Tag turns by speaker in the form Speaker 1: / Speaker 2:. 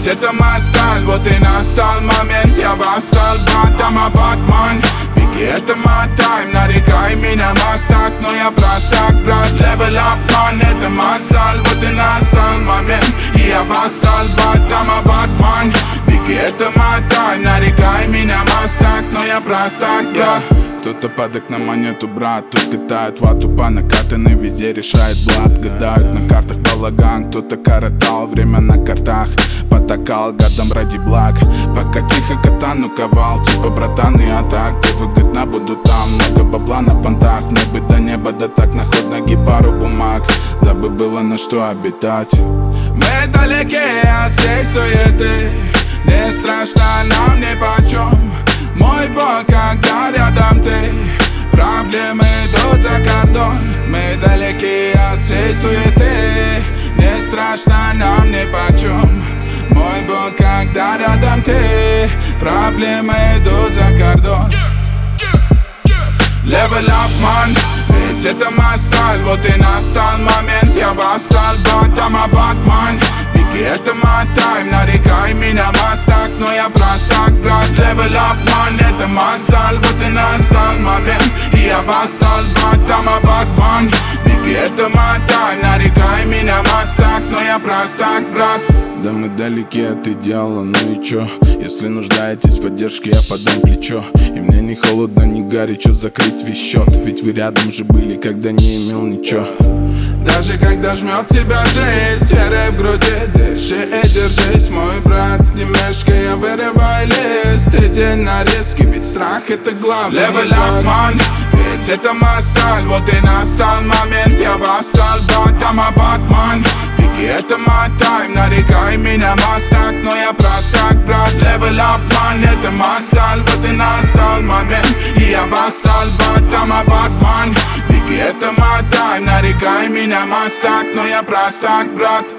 Speaker 1: это моя сталь, вот и настал момент. Я восстал, батама, батман. Беги, это мой тайм, нарекай меня мастак, но я простак, брат. Level up, man, это моя сталь, вот и настал момент. И я восстал, батама, батман. Беги, это мой тайм, нарекай меня мастак, но я простак, брат. Кто-то падок на монету, брат, тут катают вату по накатанной, везде решает блат. Гадают на картах балаган, кто-то коротал время на картах, потакал гадом ради благ. Пока тихо катану ковал, типа братан, я так, где выгодно буду там. Много бабла на понтах, мне бы до неба, да так на ход ноги пару бумаг, дабы было на что обитать. Мы далеки от всей суеты, не страшно нам нипочем. Мой бог, когда рядом ты, проблемы идут за кордон. Мы далеки от всей суеты, не страшно нам нипочем. Мой бог, когда рядом ты, проблемы идут за кордон. Level up, man, ведь это моя сталь, вот и настал момент. Я восстал, батама, батман. Беги, это мой тайм, нарекай меня мастак, но я простак, брат. Level up, man, это моя сталь, вот и настал момент. И я восстал, батама, батман. Беги, это мой тайм, нарекай меня мастак, но я простак, брат. Да мы далеки от идеала, ну и чё? Если нуждаетесь в поддержке, я подам плечо. И мне не холодно, не горячо закрыть весь счет, ведь вы рядом же были, когда не имел ничего. Даже когда жмет тебя жизнь, с верой в груди, дыши и держись, мой брат. Не мешкай, я вырываю лист, иди на риски, ведь страх это главное. Level up, man, ведь это моя сталь, вот и настал момент. Я восстал, батама, батман. Беги, это мой тайм, нарекай меня мастак, но я простак, брат. Level up, man, это моя сталь, вот и настал момент. И я восстал, батама, батман. Беги, это мой тайм, нарекай меня мастак, но я простак, брат.